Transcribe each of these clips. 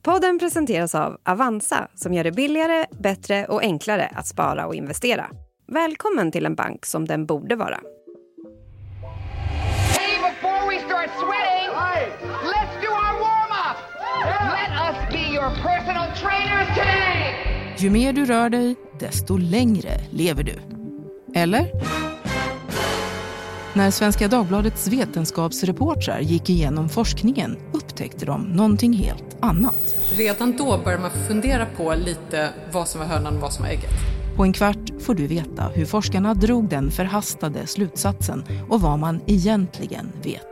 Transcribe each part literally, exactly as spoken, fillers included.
Podden presenteras av Avanza som gör det billigare, bättre och enklare att spara och investera. Välkommen till en bank som den borde vara. Hey, before we start sweating, let's do our warm-up. Let us be your personal trainers today. Ju mer du rör dig, desto längre lever du. Eller? När Svenska Dagbladets vetenskapsreportrar gick igenom forskningen upptäckte de någonting helt annat. Redan då börjar man fundera på lite vad som var hönan och vad som var ägget. På en kvart får du veta hur forskarna drog den förhastade slutsatsen och vad man egentligen vet.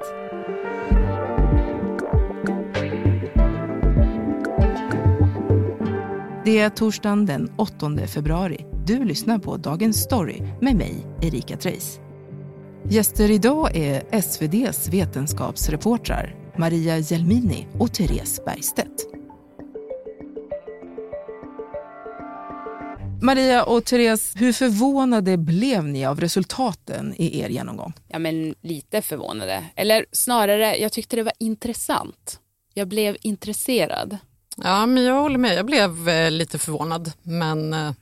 Det är torsdagen den åttonde februari. Du lyssnar på Dagens Story med mig, Erika Treis. Gäster idag är S V D:s vetenskapsreportrar Maria Jelmini och Therese Bergstedt. Maria och Therese, hur förvånade blev ni av resultaten i er genomgång? Ja, men lite förvånade. Eller snarare, jag tyckte det var intressant. Jag blev intresserad. Ja, men jag håller med. Jag blev eh, lite förvånad, men eh,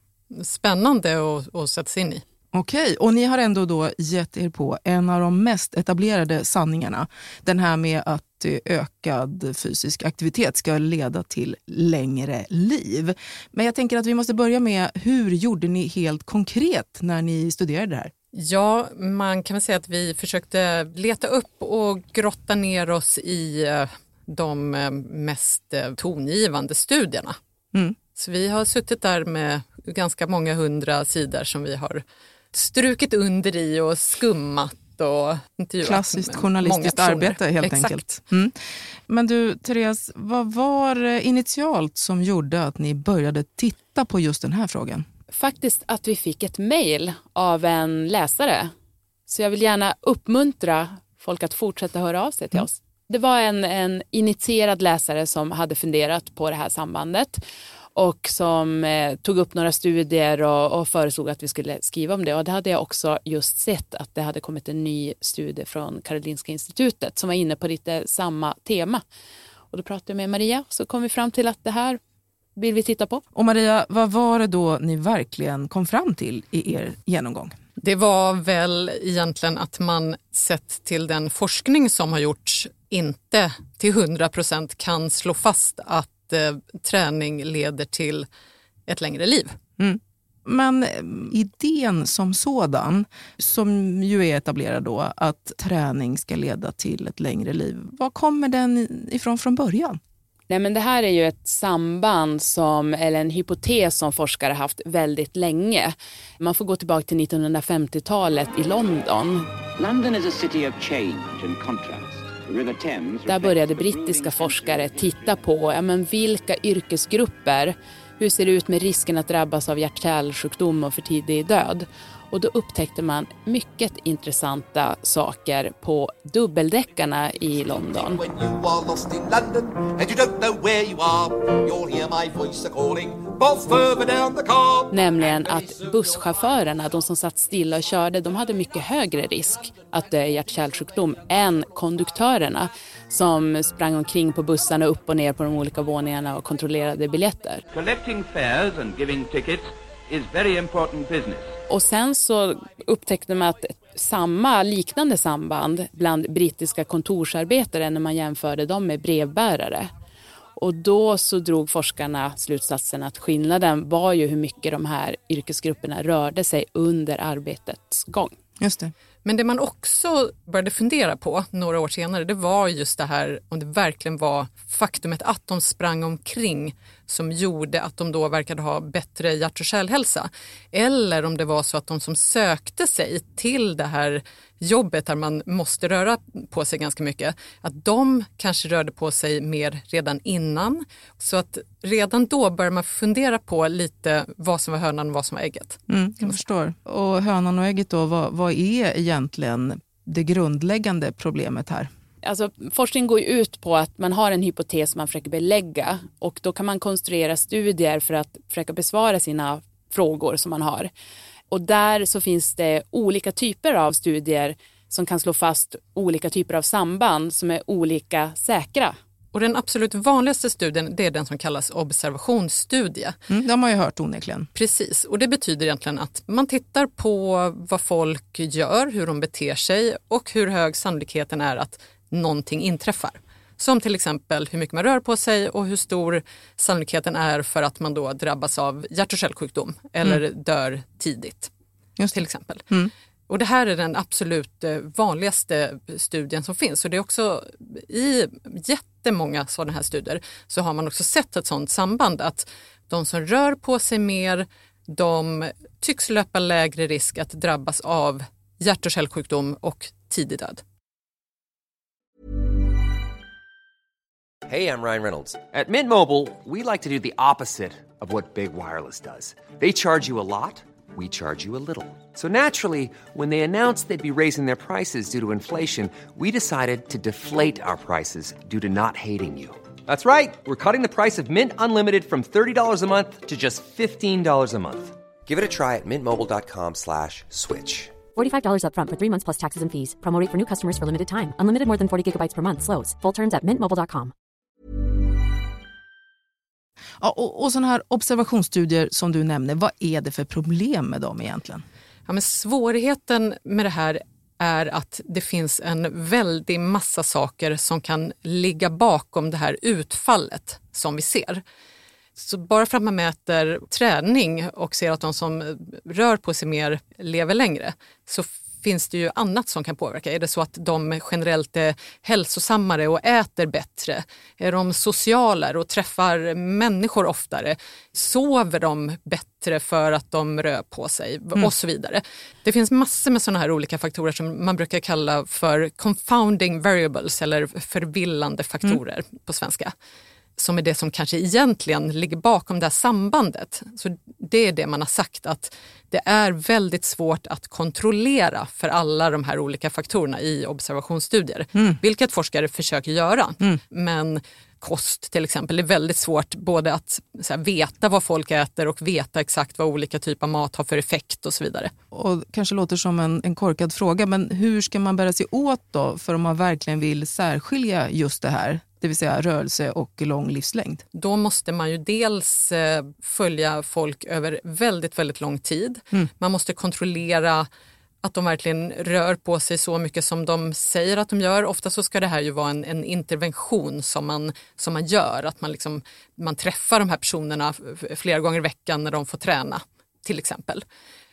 spännande att, att sätta sig in i. Okej, och ni har ändå då gett er på en av de mest etablerade sanningarna. Den här med att ökad fysisk aktivitet ska leda till längre liv. Men jag tänker att vi måste börja med, hur gjorde ni helt konkret när ni studerade det här? Ja, man kan väl säga att vi försökte leta upp och grotta ner oss i de mest tongivande studierna. Mm. Så vi har suttit där med ganska många hundra sidor som vi har strukit under i och skummat och intervjuat. Klassiskt journalistiskt arbete helt Exakt. enkelt. Mm. Men du, Therese, vad var initialt som gjorde att ni började titta på just den här frågan? Faktiskt att vi fick ett mejl av en läsare. Så jag vill gärna uppmuntra folk att fortsätta höra av sig till mm. oss. Det var en, en initierad läsare som hade funderat på det här sambandet och som eh, tog upp några studier och, och föreslog att vi skulle skriva om det. Och det hade jag också just sett, att det hade kommit en ny studie från Karolinska institutet som var inne på lite samma tema. Och då pratade jag med Maria, så kom vi fram till att det här vill vi titta på. Och Maria, vad var det då ni verkligen kom fram till i er genomgång? Det var väl egentligen att man sett till den forskning som har gjorts inte till hundra procent kan slå fast att eh, träning leder till ett längre liv. Mm. Men idén som sådan, som ju är etablerad då, att träning ska leda till ett längre liv, var kommer den ifrån från början? Nej, men det här är ju ett samband som, eller en hypotes som forskare haft väldigt länge. Man får gå tillbaka till nittonhundrafemtiotalet i London. London is a city of change and contrast. The River Thames. Där började brittiska forskare titta på ja, men vilka yrkesgrupper, hur ser det ut med risken att drabbas av hjärt-kärlsjukdom och för tidig död. Och då upptäckte man mycket intressanta saker på dubbeldäckarna i London. Nämligen att busschaufförerna, de som satt stilla och körde, de hade mycket högre risk att dö i hjärt-kärlsjukdom än konduktörerna som sprang omkring på bussarna upp och ner på de olika våningarna och kontrollerade biljetter. Collecting fares and giving tickets is very important business. Och sen så upptäckte man att samma liknande samband bland brittiska kontorsarbetare när man jämförde dem med brevbärare. Och då så drog forskarna slutsatsen att skillnaden var ju hur mycket de här yrkesgrupperna rörde sig under arbetets gång. Just det. Men det man också började fundera på några år senare, det var just det här om det verkligen var faktumet att de sprang omkring som gjorde att de då verkade ha bättre hjärt- och kärlhälsa. Eller om det var så att de som sökte sig till det här jobbet där man måste röra på sig ganska mycket, att de kanske rörde på sig mer redan innan. Så att redan då börjar man fundera på lite vad som var hönan och vad som var ägget. Mm, jag förstår. Och hönan och ägget då, vad, vad är egentligen det grundläggande problemet här? Alltså, forskning går ju ut på att man har en hypotes man försöker belägga och då kan man konstruera studier för att försöka besvara sina frågor som man har. Och där så finns det olika typer av studier som kan slå fast olika typer av samband som är olika säkra. Och den absolut vanligaste studien, det är den som kallas observationsstudie. Mm, de har ju hört onekligen. Precis, och det betyder egentligen att man tittar på vad folk gör, hur de beter sig och hur hög sannolikheten är att någonting inträffar. Som till exempel hur mycket man rör på sig och hur stor sannolikheten är för att man då drabbas av hjärt- och kärlsjukdom eller mm. dör tidigt. Just till exempel. Mm. Och det här är den absolut vanligaste studien som finns. Och det är också i jättemånga sådana här studier så har man också sett ett sådant samband att de som rör på sig mer, de tycks löpa lägre risk att drabbas av hjärt- och kärlsjukdom och tidig död. Hey, I'm Ryan Reynolds. At Mint Mobile, we like to do the opposite of what Big Wireless does. They charge you a lot. We charge you a little. So naturally, when they announced they'd be raising their prices due to inflation, we decided to deflate our prices due to not hating you. That's right. We're cutting the price of Mint Unlimited from thirty dollars a month to just fifteen dollars a month. Give it a try at mintmobile.com slash switch. forty-five dollars up front for three months plus taxes and fees. Promo rate for new customers for limited time. Unlimited more than forty gigabytes per month slows. Full terms at mint mobile dot com. Ja, och, och sådana här observationsstudier som du nämner, vad är det för problem med dem egentligen? Ja, men svårigheten med det här är att det finns en väldig massa saker som kan ligga bakom det här utfallet som vi ser. Så bara för att man mäter träning och ser att de som rör på sig mer lever längre så finns det ju annat som kan påverka. Är det så att de generellt är hälsosammare och äter bättre? Är de socialare och träffar människor oftare? Sover de bättre för att de rör på sig? Mm. Och så vidare. Det finns massor med sådana här olika faktorer som man brukar kalla för confounding variables eller förvillande faktorer mm. på svenska. Som är det som kanske egentligen ligger bakom det här sambandet. Så det är det man har sagt, att det är väldigt svårt att kontrollera för alla de här olika faktorerna i observationsstudier. Mm. Vilket forskare försöker göra. Mm. Men kost till exempel är väldigt svårt både att så här, veta vad folk äter och veta exakt vad olika typer av mat har för effekt och så vidare. Och kanske låter som en, en korkad fråga, men hur ska man bära sig åt då för om man verkligen vill särskilja just det här? Det vill säga rörelse och lång livslängd. Då måste man ju dels eh, följa folk över väldigt, väldigt lång tid. Mm. Man måste kontrollera att de verkligen rör på sig så mycket som de säger att de gör. Ofta så ska det här ju vara en, en intervention som man, som man gör. Att man, liksom, man träffar de här personerna flera gånger i veckan när de får träna, till exempel.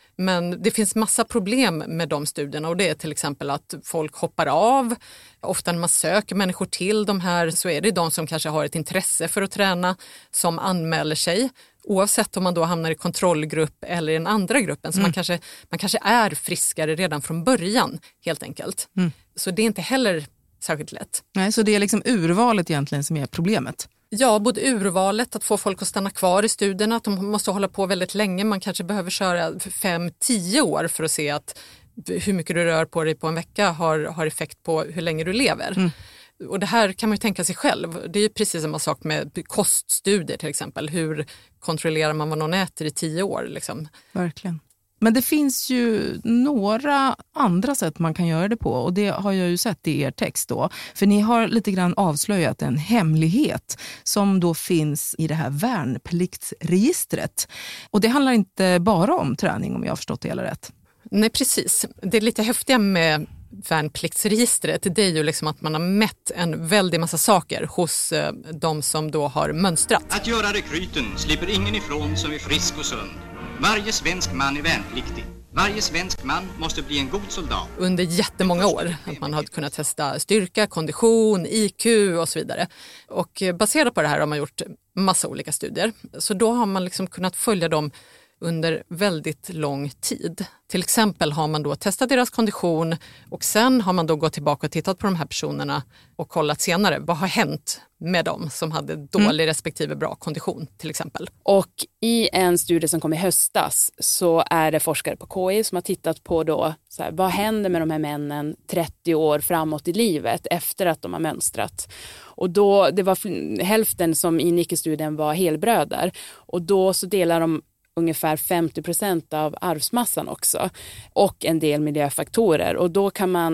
Men det finns massa problem med de studierna och det är till exempel att folk hoppar av. Ofta när man söker människor till de här så är det de som kanske har ett intresse för att träna som anmäler sig. Oavsett om man då hamnar i kontrollgrupp eller i den andra gruppen. Så mm. man, kanske, man kanske är friskare redan från början helt enkelt. Mm. Så det är inte heller särskilt lätt. Nej, så det är liksom urvalet egentligen som är problemet. Ja, både urvalet, att få folk att stanna kvar i studierna, att de måste hålla på väldigt länge. Man kanske behöver köra fem, tio år för att se att hur mycket du rör på dig på en vecka har, har effekt på hur länge du lever. Mm. Och det här kan man ju tänka sig själv. Det är ju precis samma sak med koststudier till exempel. Hur kontrollerar man vad någon äter i tio år? Liksom? Verkligen. Men det finns ju några andra sätt man kan göra det på och det har jag ju sett i er text då. För ni har lite grann avslöjat en hemlighet som då finns i det här värnpliktsregistret. Och det handlar inte bara om träning om jag har förstått det hela rätt. Nej, precis. Det är lite häftiga med värnpliktsregistret, det är ju liksom att man har mätt en väldig massa saker hos eh, de som då har mönstrat. Att göra rekryten slipper ingen ifrån som är frisk och sund. Varje svensk man är värnpliktig. Varje svensk man måste bli en god soldat. Under jättemånga år. Att man har kunnat testa styrka, kondition, I Q och så vidare. Och baserat på det här har man gjort massa olika studier. Så då har man liksom kunnat följa dem under väldigt lång tid. Till exempel har man då testat deras kondition och sen har man då gått tillbaka och tittat på de här personerna och kollat senare vad har hänt med dem som hade dålig mm. respektive bra kondition till exempel. Och i en studie som kom i höstas så är det forskare på K I som har tittat på då så här, vad händer med de här männen trettio år framåt i livet efter att de har mönstrat. Och då, det var hälften som ingick i studien var helbröder och då så delar de ungefär femtio procent av arvsmassan också och en del miljöfaktorer och då kan man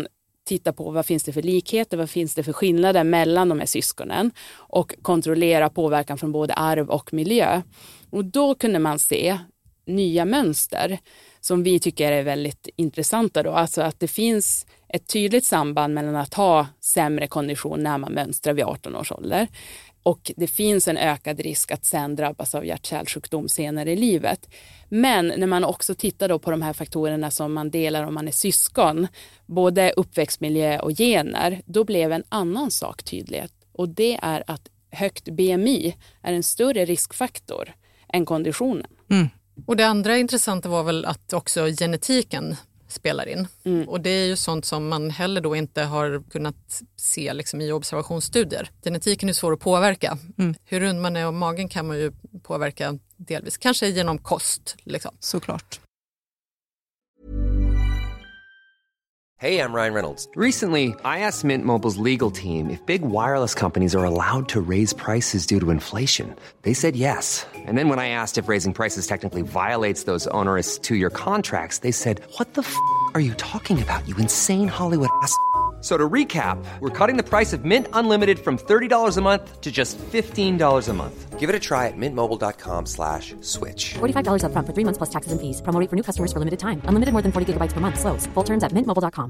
titta på vad finns det för likheter, vad finns det för skillnader mellan de här syskonen och kontrollera påverkan från både arv och miljö. Och då kunde man se nya mönster som vi tycker är väldigt intressanta då. Alltså att det finns ett tydligt samband mellan att ha sämre kondition när man mönstrar vid arton års ålder. Och det finns en ökad risk att sen drabbas av hjärt-kärlsjukdom senare i livet. Men när man också tittar då på de här faktorerna som man delar om man är syskon, både uppväxtmiljö och gener, då blev en annan sak tydlig. Och det är att högt B M I är en större riskfaktor än konditionen. Mm. Och det andra intressanta var väl att också genetiken spelar in. Mm. Och det är ju sånt som man heller då inte har kunnat se liksom i observationsstudier. Genetiken är svår att påverka. Mm. Hur rund man är om magen kan man ju påverka delvis. Kanske genom kost. Liksom. Såklart. Hey, I'm Ryan Reynolds. Recently, I asked Mint Mobile's legal team if big wireless companies are allowed to raise prices due to inflation. They said yes. And then when I asked if raising prices technically violates those onerous two-year contracts, they said, what the f*** are you talking about, you insane Hollywood ass f- So to recap, we're cutting the price of Mint Unlimited from thirty dollars a month to just fifteen dollars a month. Give it a try at mintmobile.com slash switch. forty-five dollars up front for three months plus taxes and fees. Promo rate for new customers for limited time. Unlimited more than forty gigabytes per month. Slows full terms at mint mobile dot com.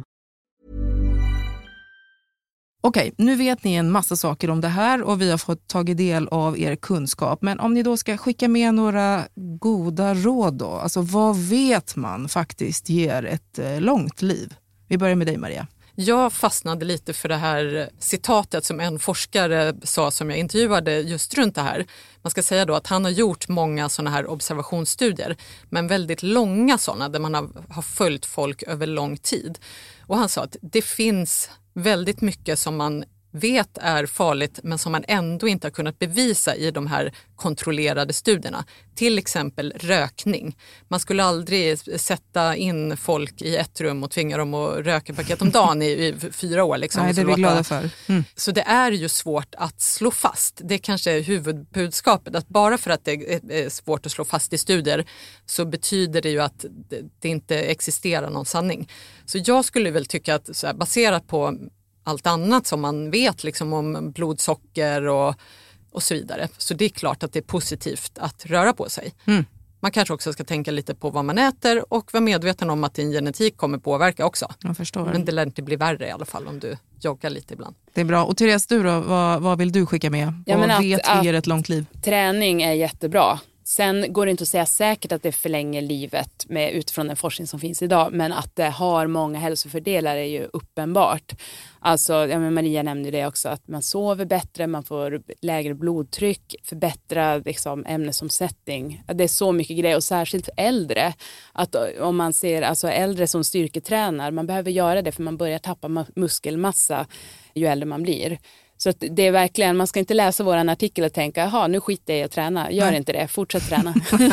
Okej, nu vet ni en massa saker om det här och vi har fått tagit del av er kunskap. Men om ni då ska skicka med några goda råd då, alltså vad vet man faktiskt ger ett eh, långt liv? Vi börjar med dig, Maria. Jag fastnade lite för det här citatet som en forskare sa som jag intervjuade just runt det här. Man ska säga då att han har gjort många sådana här observationsstudier, men väldigt långa sådana där man har, har följt folk över lång tid. Och han sa att det finns väldigt mycket som man vet är farligt men som man ändå inte har kunnat bevisa i de här kontrollerade studierna. Till exempel rökning. Man skulle aldrig sätta in folk i ett rum och tvinga dem att röka ett paket om dagen i, i fyra år. Liksom. Nej, det är vi glada för. Mm. Så det är ju svårt att slå fast. Det kanske är huvudbudskapet. Att bara för att det är svårt att slå fast i studier så betyder det ju att det inte existerar någon sanning. Så jag skulle väl tycka att så här, baserat på allt annat som man vet liksom om blodsocker och, och så vidare. Så det är klart att det är positivt att röra på sig. Mm. Man kanske också ska tänka lite på vad man äter och vara medveten om att din genetik kommer påverka också. Jag förstår. Men det lär inte bli värre i alla fall om du joggar lite ibland. Det är bra. Och Therese, du då, vad, vad vill du skicka med? Ja, vad att, vet ger ett långt liv? Träning är jättebra. Sen går det inte att säga säkert att det förlänger livet med, utifrån den forskning som finns idag. Men att det har många hälsofördelar är ju uppenbart. Alltså, ja, men Maria nämnde det också, att man sover bättre, man får lägre blodtryck, förbättrad liksom, ämnesomsättning. Det är så mycket grejer, och särskilt för äldre. Att om man ser alltså, äldre som styrketränar, man behöver göra det för man börjar tappa muskelmassa ju äldre man blir. Så att det är verkligen, man ska inte läsa våran artikel och tänka, jaha, nu skiter jag i att träna. Gör Nej. inte det, fortsätt träna.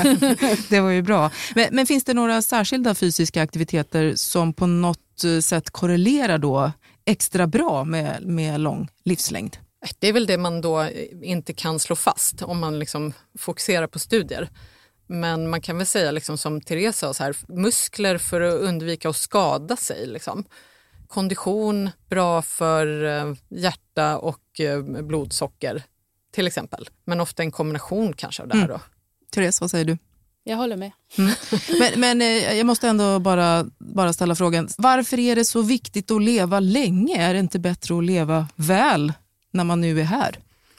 Det var ju bra. Men, men finns det några särskilda fysiska aktiviteter som på något sätt korrelerar då extra bra med, med lång livslängd? Det är väl det man då inte kan slå fast om man liksom fokuserar på studier. Men man kan väl säga liksom som Therese sa, så här, muskler för att undvika att skada sig liksom. Kondition, bra för hjärta och blodsocker till exempel. Men ofta en kombination kanske av det här då. Mm. Therese, vad säger du? Jag håller med. Mm. Men, men jag måste ändå bara, bara ställa frågan. Varför är det så viktigt att leva länge? Är det inte bättre att leva väl när man nu är här?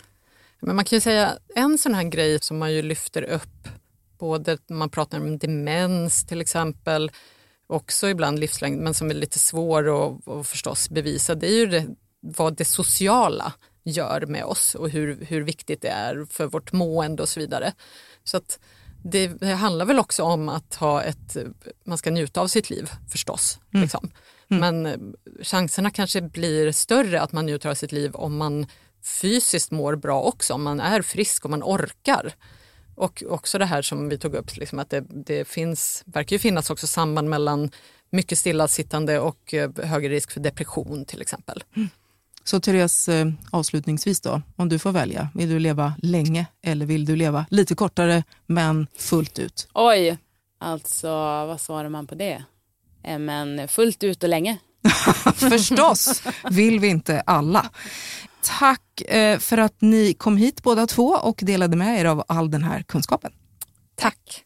Men man kan ju säga en sån här grej som man ju lyfter upp. Både när man pratar om demens till exempel. Också ibland livslängd, men som är lite svår att, att förstås bevisa. Det är ju det, vad det sociala gör med oss och hur, hur viktigt det är för vårt mående och så vidare. Så att det, det handlar väl också om att ha ett, man ska njuta av sitt liv förstås. Mm. Liksom. Mm. Men chanserna kanske blir större att man njuter av sitt liv om man fysiskt mår bra också. Om man är frisk och man orkar. Och också det här som vi tog upp, liksom att det, det finns, verkar ju finnas också samband mellan mycket stillasittande och högre risk för depression till exempel. Mm. Så Therese, avslutningsvis då, om du får välja, vill du leva länge eller vill du leva lite kortare men fullt ut? Oj, alltså vad svarar man på det? Men fullt ut och länge. Förstås vill vi inte alla. Tack eh, för att ni kom hit båda två och delade med er av all den här kunskapen. Tack.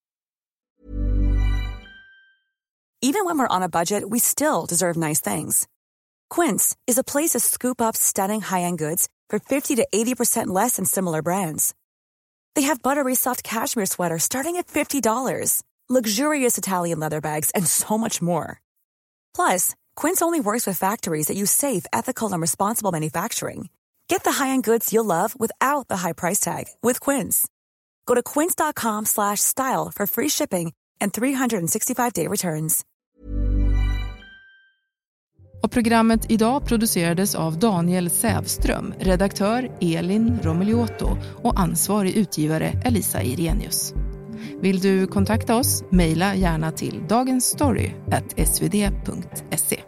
Even when we're on a budget, we still deserve nice things. Quince is a place to scoop up stunning high-end goods for fifty to eighty percent less than similar brands. They have buttery soft cashmere sweaters starting at fifty dollars, luxurious Italian leather bags, and so much more. Plus, Quince only works with factories that use safe, ethical, and responsible manufacturing. Get the high-end goods you'll love without the high price tag with Quince. Go to quince.com slash style for free shipping and three sixty-five day returns. Och programmet idag producerades av Daniel Sävström, redaktör Elin Romeliotto och ansvarig utgivare Elisa Irenius. Vill du kontakta oss? Maila gärna till dagensstory at svd punkt se.